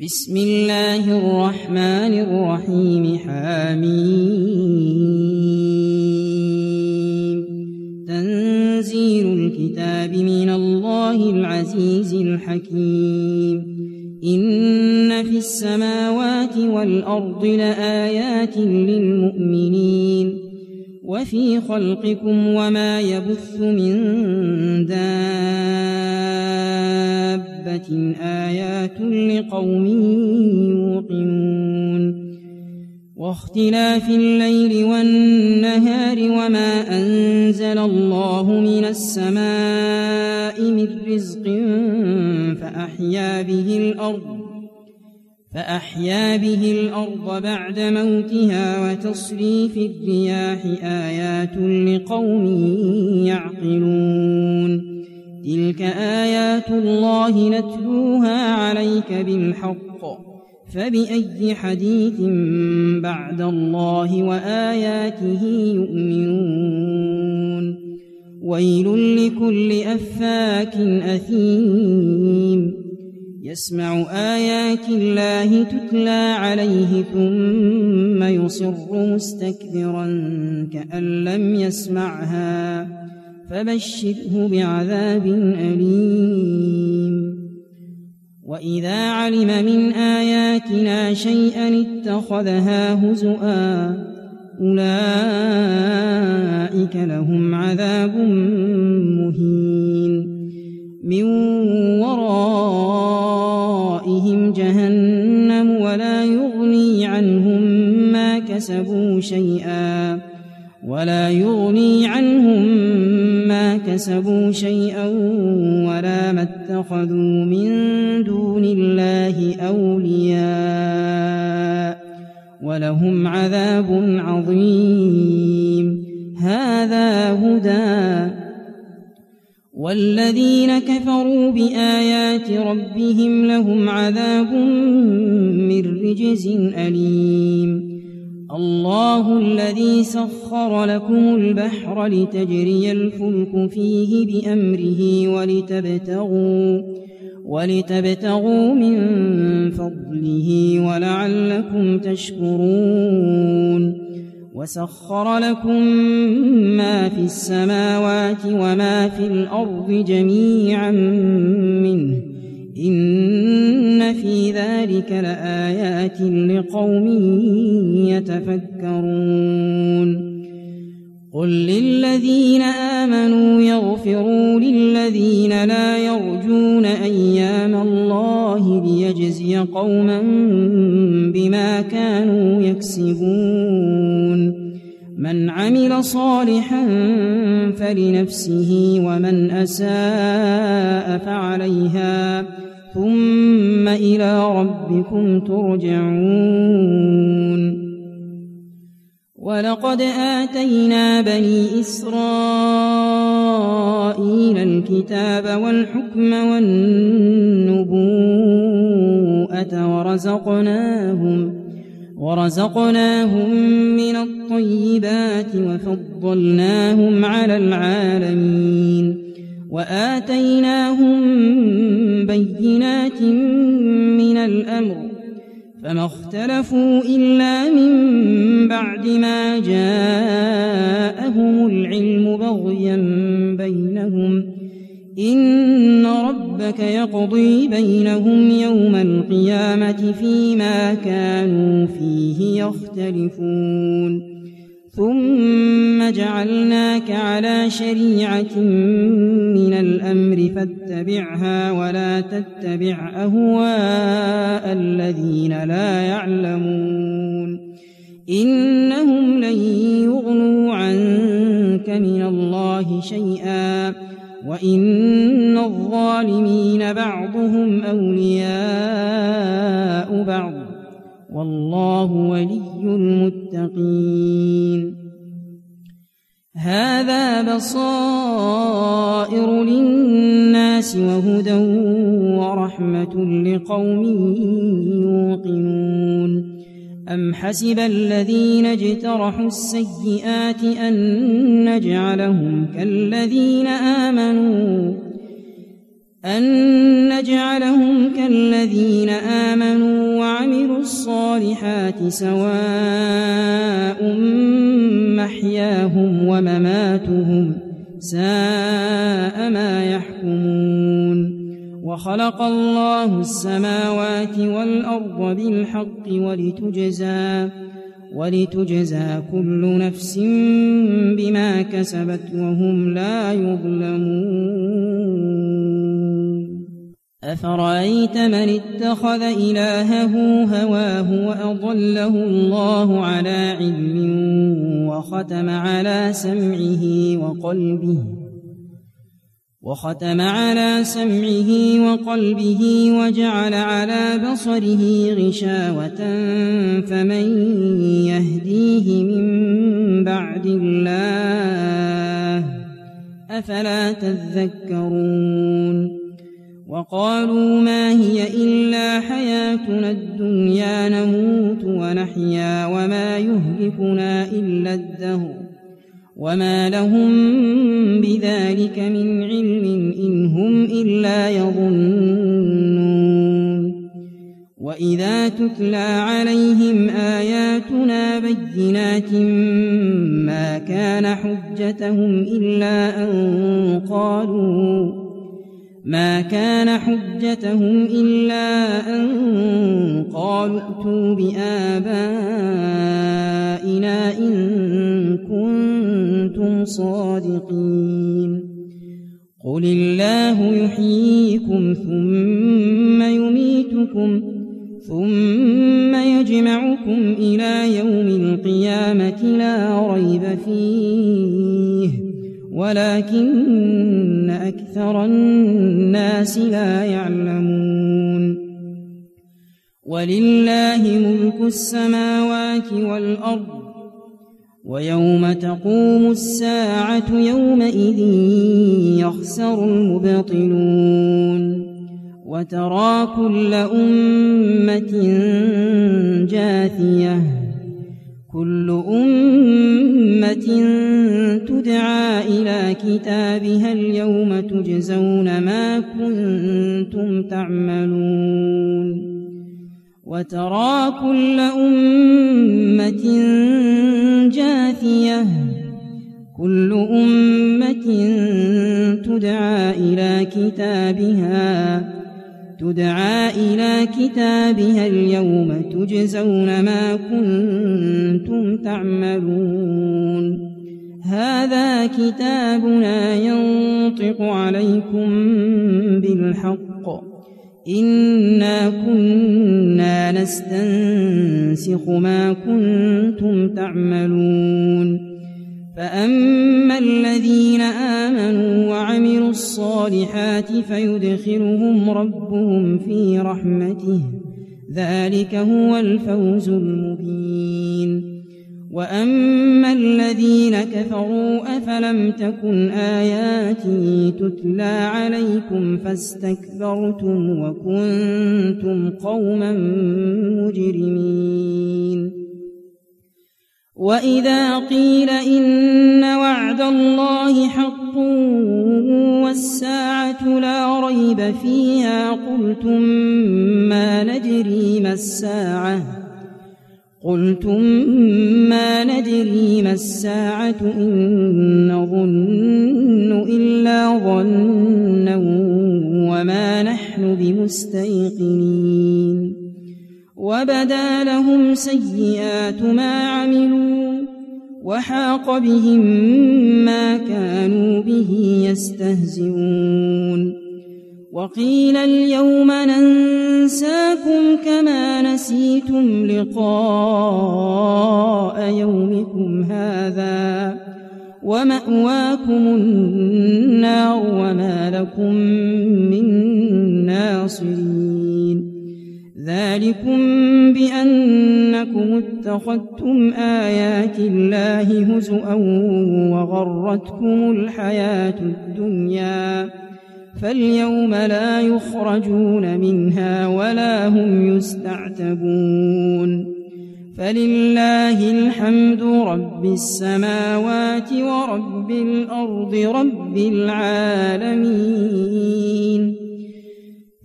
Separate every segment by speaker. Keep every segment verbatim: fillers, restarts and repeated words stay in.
Speaker 1: بسم الله الرحمن الرحيم. حميم. تنزيل الكتاب من الله العزيز الحكيم. إن في السماوات والأرض لآيات للمؤمنين وفي خلقكم وما يبث من دابة آيات لقوم يوقنون. واختلاف الليل والنهار وما أنزل الله من السماء من رزق فأحيا به الأرض فأحيا به الأرض بعد موتها وتصريف الرياح آيات لقوم يعقلون. تلك آيات الله نتلوها عليك بالحق فبأي حديث بعد الله وآياته يؤمنون. ويل لكل أفاك أثيم يسمع آيات الله تتلى عليه ثم يصر مستكبرا كأن لم يسمعها فبشره بعذاب أليم. وإذا علم من آياتنا شيئا اتخذها هزؤا أولئك لهم عذاب مهين. من ورائهم جهنم ولا يغني عنهم ما كسبوا شيئا ولا يغني عنهم ما كسبوا شيئا ولا ما اتخذوا من دون الله أولياء ولهم عذاب عظيم. هذا هدى والذين كفروا بآيات ربهم لهم عذاب من رجز أليم. الله الذي سخر لكم البحر لتجري الفلك فيه بأمره ولتبتغوا, ولتبتغوا من فضله ولعلكم تشكرون. وسخر لكم ما في السماوات وما في الأرض جميعا منه إن في ذلك لآيات لقوم يتفكرون. قل للذين آمنوا يغفروا للذين لا يرجون أيام الله ليجزي قوما بما كانوا يكسبون. من عمل صالحا فلنفسه ومن أساء فعليها ثم إلى ربكم ترجعون. ولقد آتينا بني إسرائيل الكتاب والحكم والنبوءة ورزقناهم ورزقناهم من الطيبات وفضلناهم على العالمين وآتيناهم بينات من الأمر فما اختلفوا إلا من بعد ما جاءهم العلم بغيا بينهم إن ربك يقضي بينهم يوم القيامة فيما كانوا فيه يختلفون. ثم جعلناك على شريعة من الأمر فاتبعها ولا تتبع أهواء الذين لا يعلمون إنهم لن يغنوا عنك من الله شيئا وإن الظالمين بعضهم أولياء بعض والله ولي المتقين. هذا بصائر للناس وهدى ورحمة لقوم يوقنون. أم حسب الذين اجترحوا السيئات أن نجعلهم كالذين آمنوا أن نجعلهم كالذين آمنوا وعملوا الصالحات سواء محياهم ومماتهم ساء ما يحكمون وخلق الله السماوات والأرض بالحق ولتجزى ولتجزى كل نفس بما كسبت وهم لا يظلمون أفرأيت من اتخذ إلهه هواه وأضله الله على علم وختم على سمعه وقلبه وختم على سمعه وقلبه وجعل على بصره غشاوة فمن يهديه من بعد الله أفلا تذكرون وقالوا ما هي إلا حياتنا الدنيا نموت ونحيا وما يهلكنا إلا الدهر وما لهم بذلك من علم إن هم إلا يظنون وإذا تتلى عليهم آياتنا بينات ما كان حجتهم إلا أن قالوا ما كان حجتهم إلا أن قالوا ائتوا بآبائنا إن كنتم صادقين قل الله يحييكم ثم يميتكم ثم يجمعكم إلى يوم القيامة لا ريب فيه ولكن أكثر الناس لا يعلمون ولله ملك السماوات والأرض ويوم تقوم الساعة يومئذ يخسر المبطلون وترى كل أمة جاثية كل أمة تدعى إلى كتابها اليوم تجزون ما كنتم تعملون وترى كل أمة جاثية كل أمة تدعى إلى كتابها تدعى إلى كتابها اليوم تجزون ما كنتم تعملون هذا كتابنا ينطق عليكم بالحق إنا كنا نستنسخ ما كنتم تعملون فأما الذين آمنوا وعملوا الصالحات فيدخلهم ربهم في رحمته ذلك هو الفوز المبين وأما الذين كفروا أفلم تكن آياتي تتلى عليكم فاستكبرتم وكنتم قوما مجرمين وإذا قيل إن وعد الله حق والساعة لا ريب فيها قلتم ما ندري ما الساعة قلتم ما ندري ما الساعة إن نظن إلا ظنا وما نحن بمستيقنين وبدا لهم سيئات ما عملوا وحاق بهم ما كانوا به يستهزئون وقيل اليوم ننساكم كما نسيتم لقاء يومكم هذا ومأواكم النار وما لكم من ناصرين ذلكم بأنكم اتخذتم آيات الله هزؤا وغرتكم الحياة الدنيا فاليوم لا يخرجون منها ولا هم يستعتبون فلله الحمد رب السماوات ورب الأرض رب العالمين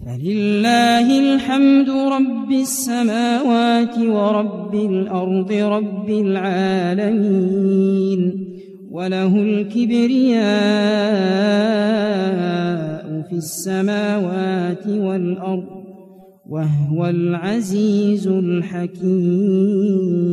Speaker 1: فلله الحمد رب السماوات ورب الأرض رب العالمين وله الكبرياء في السماوات والأرض وهو العزيز الحكيم.